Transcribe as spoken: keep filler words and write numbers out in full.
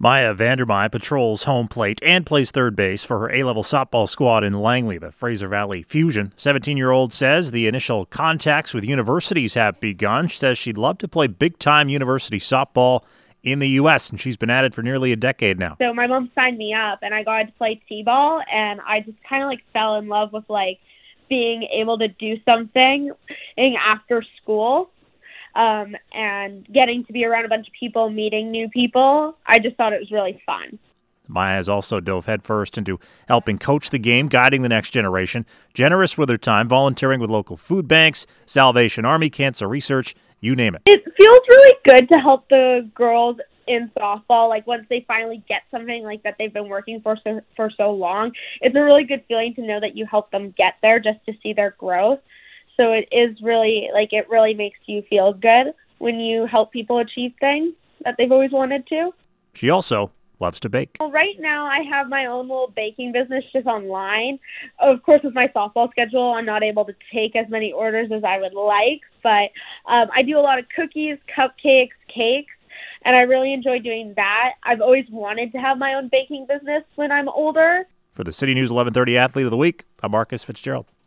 Maya Vandermeer patrols home plate and plays third base for her A-level softball squad in Langley, the Fraser Valley Fusion. seventeen-year-old says the initial contacts with universities have begun. She says she'd love to play big-time university softball in the U S, and she's been at it for nearly a decade now. So my mom signed me up, and I got to play t-ball, and I just kind of like fell in love with like being able to do something after school. Um, and getting to be around a bunch of people, meeting new people. I just thought it was really fun. Maya has also dove headfirst into helping coach the game, guiding the next generation, generous with her time, volunteering with local food banks, Salvation Army, cancer research, you name it. It feels really good to help the girls in softball, like once they finally get something like that they've been working for so, for so long. It's a really good feeling to know that you help them get there, just to see their growth. So it is really, like, it really makes you feel good when you help people achieve things that they've always wanted to. She also loves to bake. Well, right now I have my own little baking business just online. Of course, with my softball schedule, I'm not able to take as many orders as I would like, but um, I do a lot of cookies, cupcakes, cakes, and I really enjoy doing that. I've always wanted to have my own baking business when I'm older. For the City News eleven thirty Athlete of the Week, I'm Marcus Fitzgerald.